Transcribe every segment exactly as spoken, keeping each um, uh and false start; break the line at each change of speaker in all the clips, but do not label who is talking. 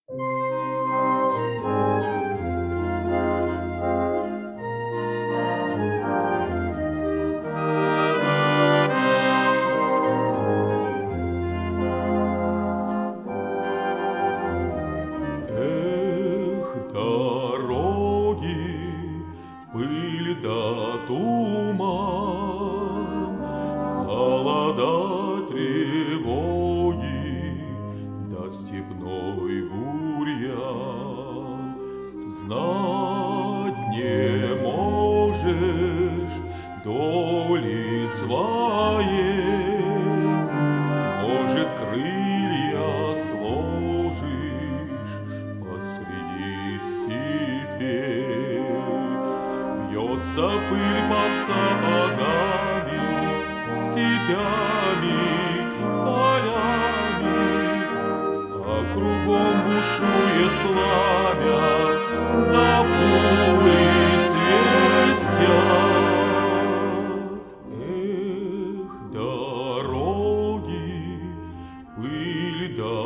Пыль да туман, холода, тревоги, да степной бурьян. Знать не можешь доли своей, может, крылья сложишь посреди степей. Вьется пыль под сапогами, степями, полями, а кругом бушует пламя, да пули свистят. Эх, дороги, пыль да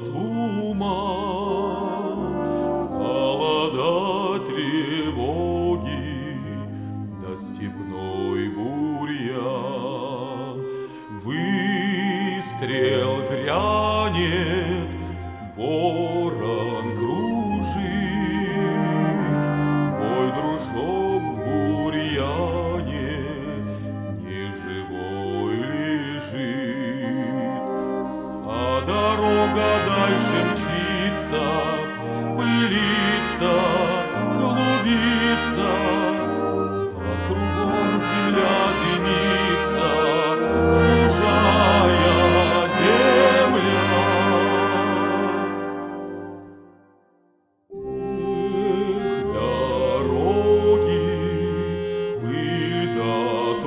туман, холода, тревоги, степной бурьян. Выстрел грянет, ворон кружит, мой дружок в бурьяне неживой лежит. А дорога дальше мчится, пылится, клубится, кругом земля дымится, чужая земля. Эх, дороги, пыль да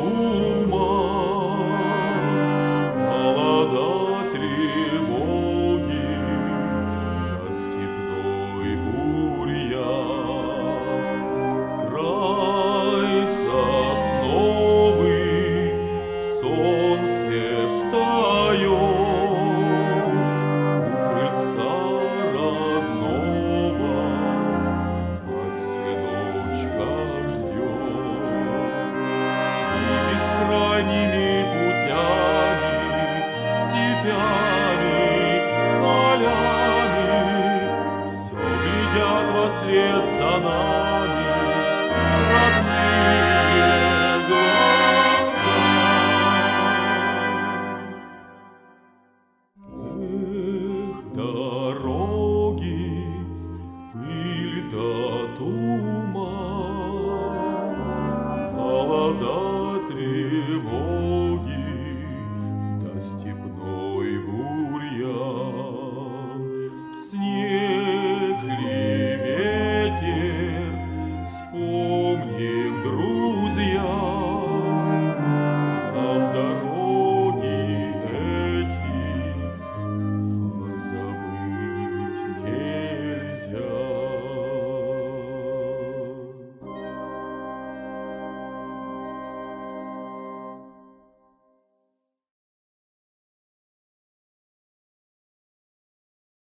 туман, холода, тревоги, да степной бурьян. Край сосновый, солнце встает, у крыльца родного мать сыночка ждет. И бескрайними путями, степями, полями все глядят вослед за нами родные глаза. Эх, дороги, пыль да туман, холода, тревоги, да степной бурьян.